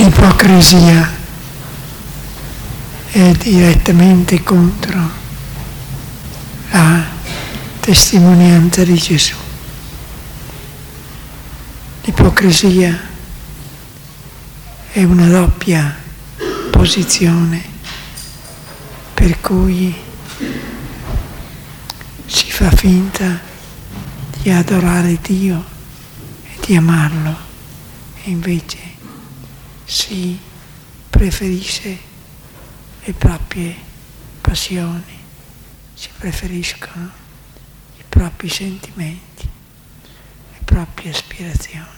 L'ipocrisia è direttamente contro la testimonianza di Gesù. L'ipocrisia è una doppia posizione per cui si fa finta di adorare Dio e di amarlo e invece si preferisce le proprie passioni, si preferiscono i propri sentimenti, le proprie aspirazioni.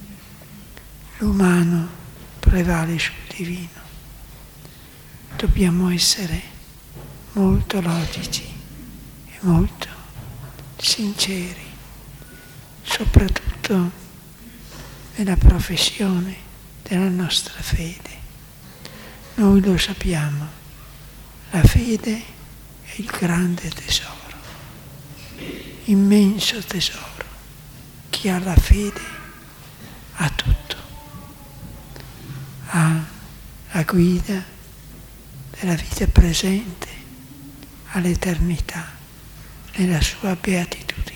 L'umano prevale sul divino. Dobbiamo essere molto logici e molto sinceri, soprattutto nella professione della nostra fede. Noi lo sappiamo, la fede è il grande tesoro, immenso tesoro. Chi ha la fede ha tutto, ha la guida della vita presente all'eternità, nella sua beatitudine.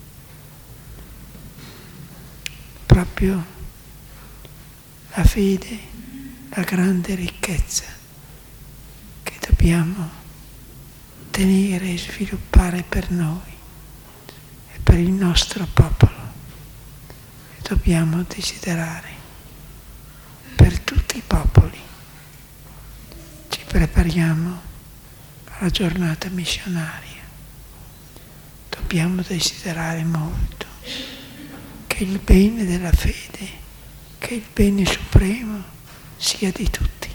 Proprio la fede, la grande ricchezza che dobbiamo tenere e sviluppare per noi e per il nostro popolo. E dobbiamo desiderare per tutti i popoli. Ci prepariamo alla giornata missionaria. Dobbiamo desiderare molto che il bene della fede, che il bene supremo sia di tutti.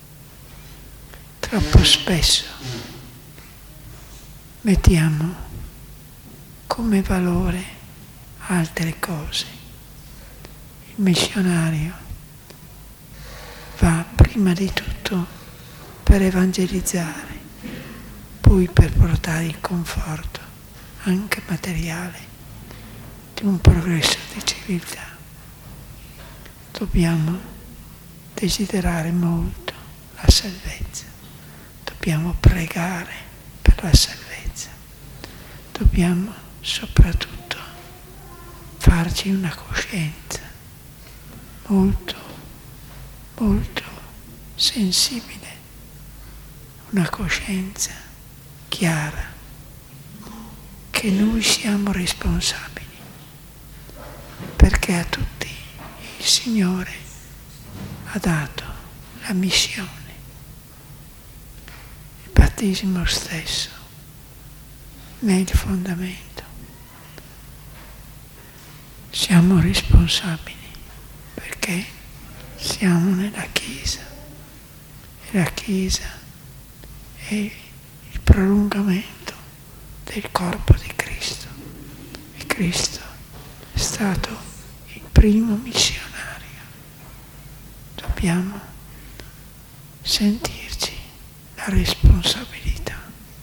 Troppo spesso mettiamo come valore altre cose. Il missionario va prima di tutto per evangelizzare, poi per portare il conforto, anche materiale, di un progresso di civiltà. Dobbiamo desiderare molto la salvezza, dobbiamo pregare per la salvezza, dobbiamo soprattutto farci una coscienza molto, molto sensibile, una coscienza chiara, che noi siamo responsabili, perché a tutti il Signore ha dato la missione. Il battesimo stesso ne è il fondamento. Siamo responsabili perché siamo nella Chiesa e la Chiesa è il prolungamento del corpo di Cristo e Cristo è stato il primo missionario. Dobbiamo sentirci la responsabilità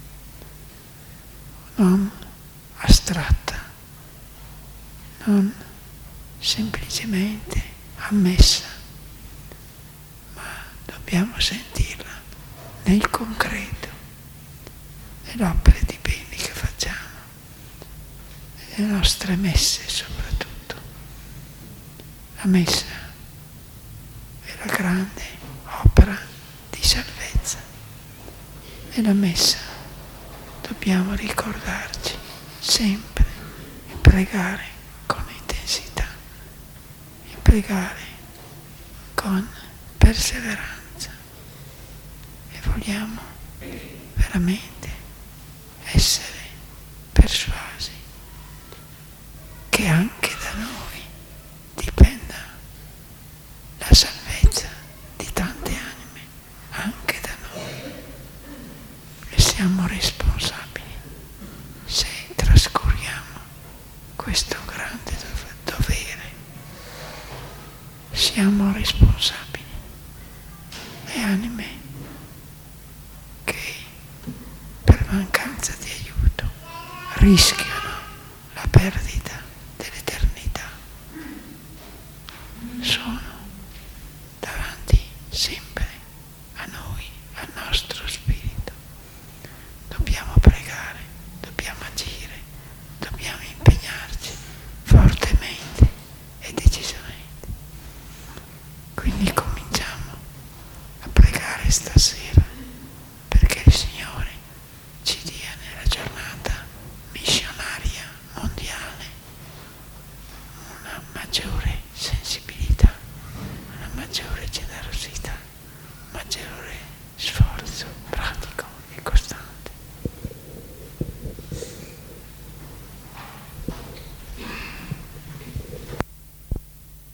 non astratta, non semplicemente ammessa, ma dobbiamo sentirla nel concreto, nelle opere di bene che facciamo, nelle nostre messe soprattutto. La messa è la grande opera di salvezza. Nella messa dobbiamo ricordarci sempre e pregare con intensità e pregare con perseveranza e vogliamo veramente essere persuasi che anche da noi dipenda la salvezza di tante anime, anche da noi. E siamo responsabili se trascuriamo questo grande dovere. Siamo responsabili. Le anime che per mancanza di aiuto rischiano la perdita dell'eternità sono davanti questa